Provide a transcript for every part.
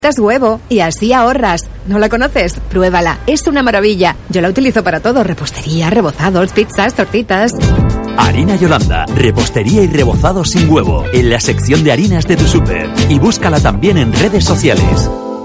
Huevo y así ahorras. ¿No la conoces? Pruébala, es una maravilla. Yo la utilizo para todo: repostería, rebozados, pizzas, tortitas. Harina Yolanda, repostería y rebozados sin huevo, en la sección de harinas de tu súper. Y búscala también en redes sociales.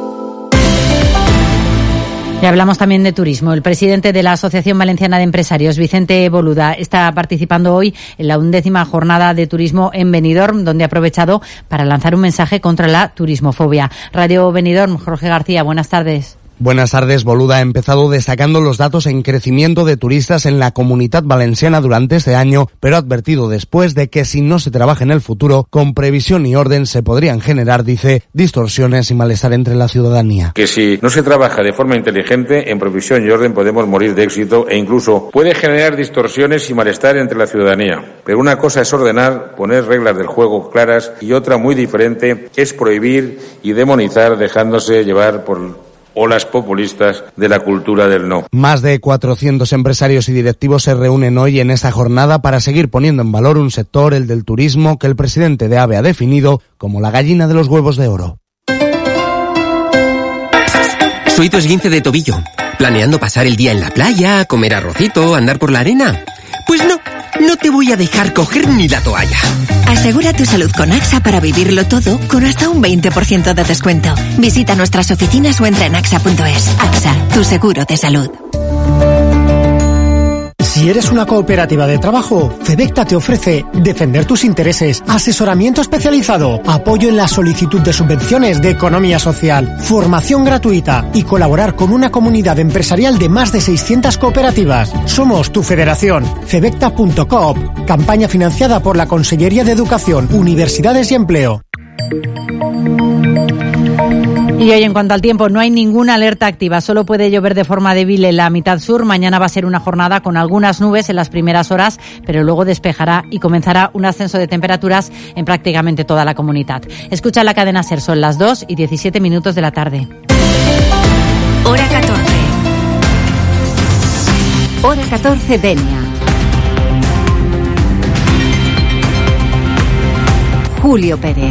Y hablamos también de turismo. El presidente de la Asociación Valenciana de Empresarios, Vicente Boluda, está participando hoy en la 11ª jornada de turismo en Benidorm, donde ha aprovechado para lanzar un mensaje contra la turismofobia. Radio Benidorm, Jorge García, buenas tardes. Buenas tardes. Boluda ha empezado destacando los datos en crecimiento de turistas en la Comunitat Valenciana durante este año, pero ha advertido después de que si no se trabaja en el futuro, con previsión y orden se podrían generar, dice, distorsiones y malestar entre la ciudadanía. Que si no se trabaja de forma inteligente, en previsión y orden podemos morir de éxito e incluso puede generar distorsiones y malestar entre la ciudadanía. Pero una cosa es ordenar, poner reglas del juego claras, y otra muy diferente es prohibir y demonizar dejándose llevar por olas populistas de la cultura del no. Más de 400 empresarios y directivos se reúnen hoy en esta jornada para seguir poniendo en valor un sector, el del turismo, que el presidente de AVE ha definido como la gallina de los huevos de oro. Soy tu esguince de tobillo, planeando pasar el día en la playa, comer arrocito, andar por la arena. Pues no te voy a dejar coger ni la toalla. Asegura tu salud con AXA para vivirlo todo con hasta un 20% de descuento. Visita nuestras oficinas o entra en AXA.es. AXA, tu seguro de salud. Si eres una cooperativa de trabajo, Febecta te ofrece defender tus intereses, asesoramiento especializado, apoyo en la solicitud de subvenciones de economía social, formación gratuita y colaborar con una comunidad empresarial de más de 600 cooperativas. Somos tu federación. Febecta.coop, campaña financiada por la Consellería de Educación, Universidades y Empleo. Y hoy, en cuanto al tiempo, no hay ninguna alerta activa, solo puede llover de forma débil en la mitad sur. Mañana va a ser una jornada con algunas nubes en las primeras horas, pero luego despejará y comenzará un ascenso de temperaturas en prácticamente toda la comunidad. Escucha la cadena SER, son las 2:17 de la tarde. Hora 14. Hora 14, Denia. Julio Pérez.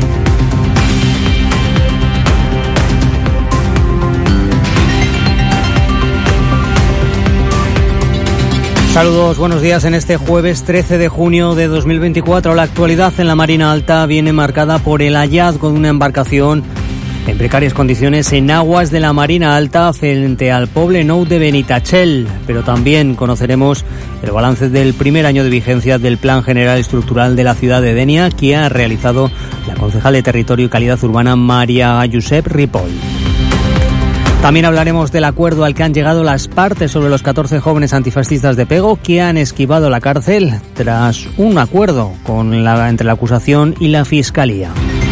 Saludos, buenos días. En este jueves 13 de junio de 2024, la actualidad en la Marina Alta viene marcada por el hallazgo de una embarcación en precarias condiciones en aguas de la Marina Alta frente al Poble Nou de Benitachell. Pero también conoceremos el balance del primer año de vigencia del Plan General Estructural de la ciudad de Denia, que ha realizado la concejal de Territorio y Calidad Urbana, María Josep Ripoll. También hablaremos del acuerdo al que han llegado las partes sobre los 14 jóvenes antifascistas de Pego que han esquivado la cárcel tras un acuerdo entre la acusación y la Fiscalía.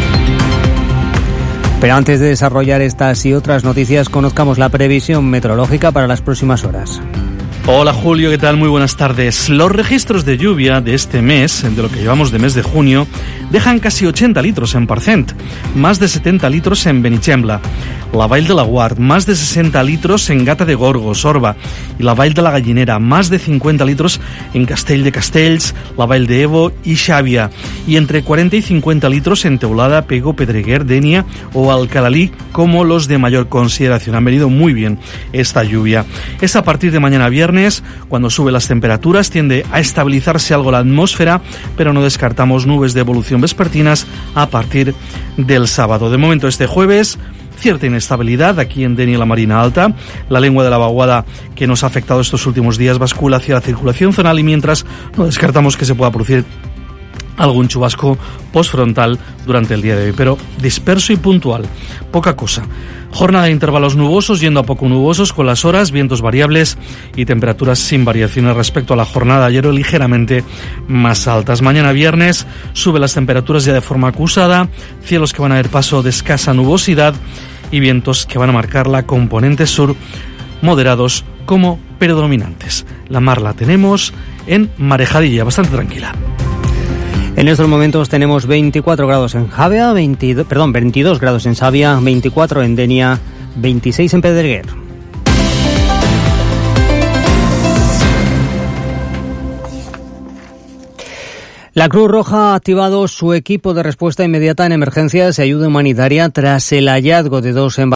Pero antes de desarrollar estas y otras noticias, conozcamos la previsión meteorológica para las próximas horas. Hola Julio, ¿qué tal? Muy buenas tardes. Los registros de lluvia de este mes, de lo que llevamos de mes de junio, dejan casi 80 litros en Parcent, más de 70 litros en Benigembla, la Vall de Laguard, más de 60 litros en Gata de Gorgos, Orba, y la Vall de la Gallinera, más de 50 litros en Castell de Castells, la Vall de Evo y Xàbia, y entre 40 y 50 litros en Teulada, Pego, Pedreguer, Denia o Alcalalí, como los de mayor consideración. Han venido muy bien esta lluvia. Es a partir de mañana viernes, cuando suben las temperaturas, tiende a estabilizarse algo la atmósfera, pero no descartamos nubes de evolución vespertinas a partir del sábado. De momento, este jueves, cierta inestabilidad aquí en Denia y la Marina Alta. La lengua de la vaguada que nos ha afectado estos últimos días bascula hacia la circulación zonal, y mientras no descartamos que se pueda producir algún chubasco postfrontal durante el día de hoy, pero disperso y puntual, poca cosa. Jornada de intervalos nubosos yendo a poco nubosos con las horas, vientos variables y temperaturas sin variaciones respecto a la jornada de ayer, o ligeramente más altas. Mañana viernes sube las temperaturas ya de forma acusada, cielos que van a ver paso de escasa nubosidad y vientos que van a marcar la componente sur, moderados como predominantes. La mar la tenemos en Marejadilla, bastante tranquila. En estos momentos tenemos 24 grados en Xàbia, 22 grados en Xàbia, 24 en Denia, 26 en Pedreguer. La Cruz Roja ha activado su equipo de respuesta inmediata en emergencias y ayuda humanitaria tras el hallazgo de 2 embarcaciones